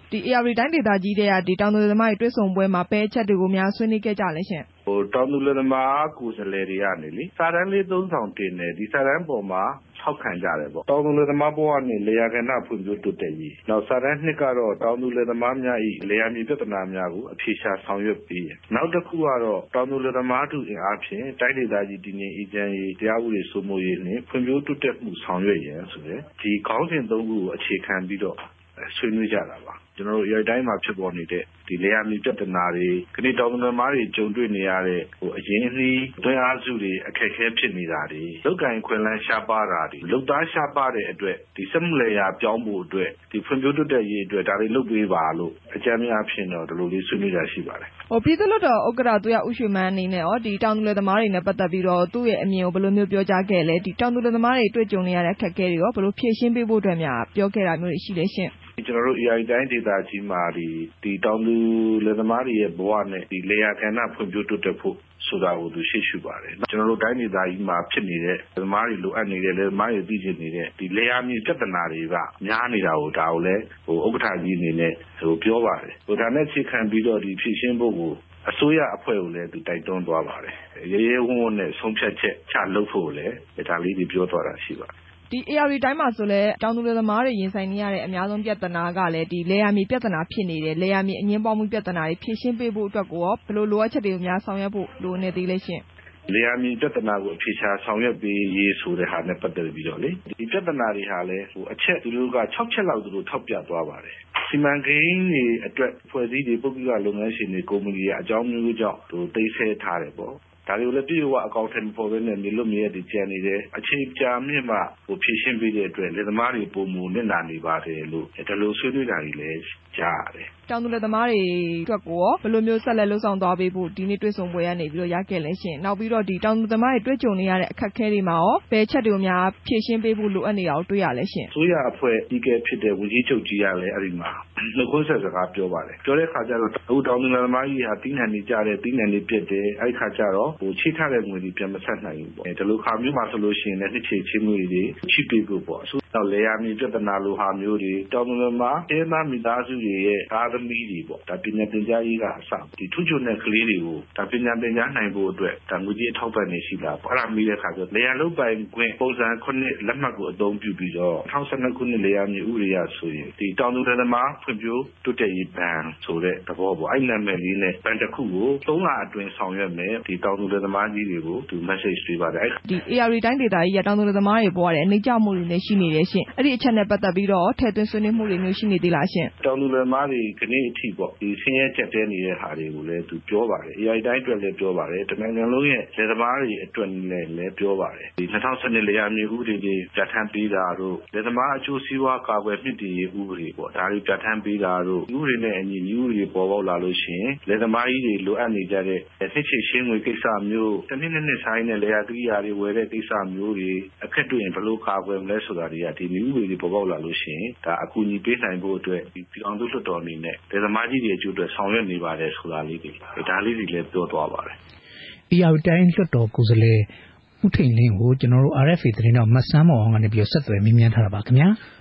ဒီ AR တိုင်းဒေသကြီးတွေကဒီတောင်သူလယ်သမားတွေတွေ့ဆုံပွဲမှာဘယ်အချက်တွေကိုများဆွေးနွေးခဲ့ကြလဲရှင်တောင်သူလယ်သမားကိုယ်စားလှယ်တွေကနေလေစာတမ်းလေး3ဆောင်တင်တယ်ဒီစာတမ်းပေါ်မှာထောက်ခံကြတယ်ပေါ့တောင်သူလယ်သမားဘဝနဲ့လယ်ယာကဏ္ဍဖွံ့ဖြိုးတိုးတက်ရေးနောက်စာတမ်း2ကတော့တောင်သူလယ်သမားများ၏လယ်ယာမြေပြဿနာများကိုအဖြေရှာဆောင်ရွက်ပေးရနောက်တစ်ခုကတော့တောင်သူလယ်သမားတို့အင်အားဖြင့်တိုင်းဒေသကြီးတည်ငြိမ်အေးချမ်းရေးတရားဥပဒေစိုးမိုးရေးနဲ့ဖွံ့ဖြိုးတိုးတက်မှုဆောင်ရွက်ရန်ဆိုတဲ့ဒီခေါင်းစဉ်3ခုကိုအခြေခံပြီးတော့ဆွေးနွေးကြတာပါကျွန်တော်တို့တိုင်းမှာဖြစ်ပေါ်နေတဲ့ဒီလယ်ယာမြေပြဿနာတွေခဏတောင်သူလယ်သမားတွေကြုံတွေ့နေရတဲ့အရင်းအနှီးတွင်းအားစုတွေအခက်အခဲဖြစ်နေတာတွေလုပ်ကိုင်ခွင့်လန်းရှားပါးတာတွေလုပ်သားရှားပါးတဲ့အတွက်ဒီစက်မှုလယ်ယာပြောင်းဖို့အတွက်ဒီဖွံ့ဖြိုးတိုးတက်ရေးအတွက်ဒါတွေလုပ်ပေးပါလို့အကြမ်းများအဖြစ်တော့ဒီလိုလေးဆွေးနွေးကြရှိပါတယ်ပြည်သူ့လွှတ်တော်ဥက္ကဋ္ဌသူရဦးရွှေမန်းအနေနဲ့ဒီတောင်သူလယ်သမားတွေနဲ့ပတ်သက်ပြီးတော့သူ့ရဲ့အမြင်ကိုဘယ်လိုမျိုးပြောကြားခဲ့လဲဒီတောင်သူလယ်သမားတွေတွေ့ကြုံနေရတဲ့အခက်အခဲတွေရောဘယ်လိုဖြေရှင်းပေးဖို့အတွက်များပြောခဲ့တာမျိုးတွေရှိလဲရှင့်ကျွန်တော်တို့ AI တိုင်းဒေသကြီးမှာဒီတောင်သူလယ်သမားတွေရဲ့ဘဝနဲ့ဒီလယ်ယာကဏ္ဍဖွံ့ဖြိုးတိုးတက်ဖို့ဆိုတာကိုသူရှေ့ရှုပါတယ်ကျွန်တော်တို့တိုင်းဒေသကြီးမှာဖြစ်နေတဲ့လယ်သမားတွေလိုအပ်နေတဲ့လယ်သမားတွေသိချင်နေတဲ့ဒီလယ်ယာမြေပြဿနာတွေကများနေတာကိုဒါကိုလည်းဥက္ကဋ္ဌကြီးအနေနဲ့ပြောပါတယ်ဒါနဲ့အခြေခံပြီးတော့ဒီဖြည့်ရှင်းဖို့ကိုအစိုးရအဖွဲ့ကိုလည်းသူတိုက်တွန်းသွားပါတယ်ရဲရဲဝံ့ဝံ့နဲ့ဆုံးဖြတ်ချက်ချလုပ်ဖို့လည်းဒါလေးတွေပြောသွားတာရှိပါတယ်ဒီ AR တိုင်းမှာဆိုလဲတောင်သူလယ်သမားတွေရင်ဆိုင်နေရတဲ့အများဆုံးပြဿနာကလည်းဒီလယ်ယာမြေပြဿနာဖြစ်နေတယ်လယ်ယာမြေအငင်းပွားမှုပြဿနာတွေဖြေရှင်းပေးဖို့အတွက်ကိုရောဘယ်လိုလိုအပ်ချက်တွေကိုများဆောင်ရွက်ဖို့လိုနေသေးလဲရှင့်လယ်ယာမြေပြဿနာကိုအဖြေရှာဆောင်ရွက်ပေးရေးဆိုတဲ့ဟာနဲ့ပတ်သက်ပြီးတော့လေဒီပြဿနာတွေဟာလည်းအချက်သူတို့က6ချက်လောက်သူတို့ထောက်ပြသွားပါတယ်စီမံကိန်းတွေအတွက်ဖွဲ့စည်းတွေပုဂ္ဂလိကလုပ်ငန်းရှင်တွေကုမ္ပဏီတွေအကြောင်းမျိုးကြောင့်သိမ်းဆည်းထားတယ်ပေါ့ဒါတွေကိုလည်းပြည်ဝအကောင့်ထဲမှာပေါ်ပဲနဲ့မြေလွတ်မြေတွေကျန်နေတယ်အချိန်ကြာမြင့်မှဖြည့်ရှင်းပေးတဲ့အတွက်လယ်သမားတွေပုံမူနစ်နာနေပါတယ်လို့ဒါလိုဆွေးနွေးတာတွေလည်းကြားရတယ်တောင်သူလယ်သမားတွေအတွက်ကိုဘယ်လိုမျိုးဆက်လက်လှုပ်ဆောင်သွားပေးဖို့ဒီနေ့တွေ့ဆုံပွဲကနေပြီးတော့ရခဲ့လဲရှင်နောက်ပြီးတော့ဒီတောင်သူလယ်သမားတွေတွေ့ကြုံနေရတဲ့အခက်အခဲတွေမှာရောဘယ်ချက်တွေကိုများဖြည့်ရှင်းပေးဖို့လိုအပ်နေတာကိုတွေ့ရလဲရှင်အစိုးရအဖွဲ့ကြီးကဖြစ်တဲ့ဝန်ကြီးချုပ်ကြီးကလည်းအဲ့ဒီမှာနှုတ်ခွန်းဆက်စကားပြောပါတယ်ပြောတဲ့ခါကျတော့အခုတောင်သူလယ်သမားကြီးဟာတီးနှံနေကြတယ်တီးနှံနေပြစ်တယ်အဲ့ဒီခါကျတော့ချိထားတဲ့ငွေတွေပြန်မဆက်နိုင်ဘူးပေါ့ဒီလိုခါမျိုးမှာဆိုလို့ရှိရင်လည်းနှစ်ချေချင်းငွေတွေချိပေးဖို့ပေါ့တော့လေယာမြေပြဿနာလိုဟာမျိုးတွေတောင်သူလယ်မှာအဲသားမိသားစုတွေရဲ့သားသမီးတွေပေါ့ဒါပညာသင်ကြားရေးကအစဒီထုချွန်တဲ့ကလေးတွေကိုဒါပညာသင်ကြားနိုင်ဖို့အတွက်ဒါငွေကြီးအထောက်ပံ့နေရှိလားပေါ့အဲ့ဒါမိတဲ့ခါကျလေယာလုပ်ပိုင်ခွင့်ပုံစံ9လက်မှတ်ကိုအသုံးပြုပြီးတော့2012ခုနှစ်လေယာမြေဥပဒေအရဆိုရင်ဒီတောင်သူလယ်သမားဖွံ့ဖြိုးတိုးတက်ရေးဘဏ်ဆိုတဲ့သဘောပေါ့အဲ့နာမည်လေးနဲ့ဘဏ်တစ်ခုကို3လအတွင်းဆောင်ရွက်မယ်ဒီတောင်သူလယ်သမားကြီးတွေကိုသူ message ပေးပါတယ်ဒီ AR တိုင်းဒေသကြီးရတောင်သူလယ်သမားတွေပေါ်တဲ့အနှိမ့်ကျမှုတွေလည်းရှိနေတယ်ရှင့်အဲ့ဒီအချက်နဲ့ပတ်သက်ပြီးတော့ထည့်သွင်းဆွေးနွေးမှုတွေမျိုးရှိနေသေးလားရှင့်တောင်သူလယ်သမားတွေခဏအထိပေါ့ဒီဆင်းရဲချက်တဲနေတဲ့ဟာတွေကိုလည်းသူပြောပါတယ် AI တိုင်းအတွက်လည်းပြောပါတယ်တနိုင်ငံလုံးရဲ့လယ်သမားတွေအတွက်လည်းပြောပါတယ်ဒီ2012လယ်ယာမြေဥပဒေတွေပြဋ္ဌာန်းပေးတာတို့လယ်သမားအကျိုးစီးပွားကာကွယ်မြင့်တင်ရေးဥပဒေပေါ့ဒါတွေပြဋ္ဌာန်းပေးတာတို့ဥပဒေနဲ့အညီဥပဒေပေါ်ပေါက်လာလို့ရှိရင်လယ်သမားကြီးတွေလိုအပ်နေကြတဲ့နှစ်ချေရှင်းငွေကိစ္စမျိုးတစ်နှစ်ဆိုင်တဲ့လယ်ယာကိရိယာတွေဝယ်တဲ့ကိစ္စမျိုးတွေအခက်တွေ့ရင်ဘယ်လိုကာကွယ်မလဲဆိုတာတွေကဒီဥပဒေတွေပေါ်ပေါက်လာလို့ရှိရင်ဒါအကူအညီပေးနိုင်ဖို့အတွက်ဒီပြည်အောင်စုလွှတ်တော်အနေနဲ့လယ်သမားကြီးတွေအကျိုးအတွက်ဆောင်ရွက်နေပါတယ်ဆိုတာလေးတွေဒါလေးတွေလည်းပြောသွားပါတယ် AR တိုင်းလွှတ်တော်ကိုယ်စားလှယ်ဦးထိန်လင်းကိုကျွန်တော်တို့ RFA သတင်းတော်မတ်ဆန်းမောင်အောင်ကနေပြီးဆက်သွယ်မေးမြန်းထားတာပါခင်ဗျာ